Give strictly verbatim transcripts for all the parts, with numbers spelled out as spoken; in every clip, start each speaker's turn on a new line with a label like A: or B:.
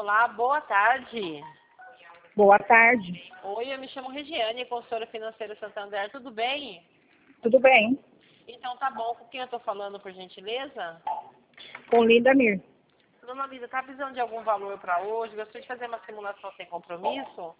A: Olá, boa tarde.
B: Boa tarde.
A: Oi, eu me chamo Regiane, consultora financeira Santander, tudo bem?
B: Tudo bem?
A: Então tá bom, com quem eu tô falando, por gentileza?
B: Com Linda Mir.
A: Dona Lida, tá precisando de algum valor para hoje? Gostaria de fazer uma simulação sem compromisso?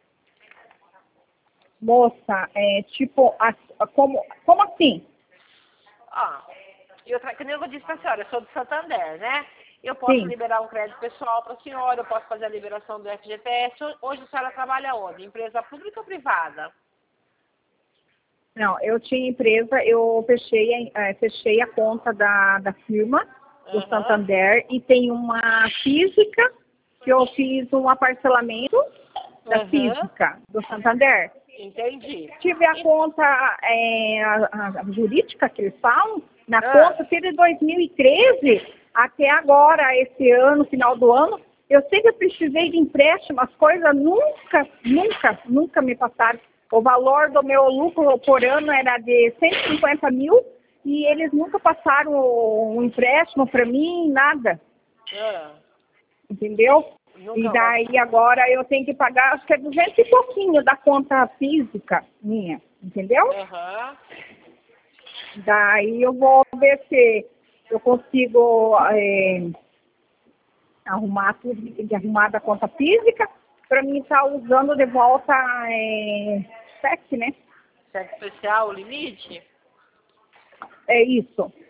B: Moça, é tipo, a- a- como, como assim?
A: Ah, eu, tra- que nem eu disse pra senhora, eu sou do Santander, né? Eu posso
B: Sim.
A: liberar um crédito pessoal para a senhora, eu posso fazer a liberação do F G T S. Hoje a senhora trabalha onde? Empresa pública ou privada?
B: Não, eu tinha empresa, eu fechei, a- eh, fechei a conta da, da firma, do
A: Aham.
B: Santander, e tem uma física, que eu fiz um parcelamento da
A: Aham.
B: física do Santander.
A: Entendi.
B: Tive a
A: E-
B: conta é, a, a- a jurídica, que eles falam, na
A: ah,
B: conta desde dois mil e treze até agora, esse ano, final do ano. Eu sempre precisei de empréstimo, as coisas nunca, nunca, nunca me passaram. O valor do meu lucro por ano era de cento e cinquenta mil e eles nunca passaram um empréstimo para mim, nada,
A: ah,
B: entendeu? E
A: nunca vai.
B: daí agora eu tenho que pagar, acho que é duzentos e pouquinho da conta física minha, entendeu?
A: Aham.
B: Daí eu vou ver se eu consigo é, arrumar tudo que tem que arrumar da conta física para mim estar usando de volta é, cheque, né?
A: Cheque especial, o limite?
B: É isso.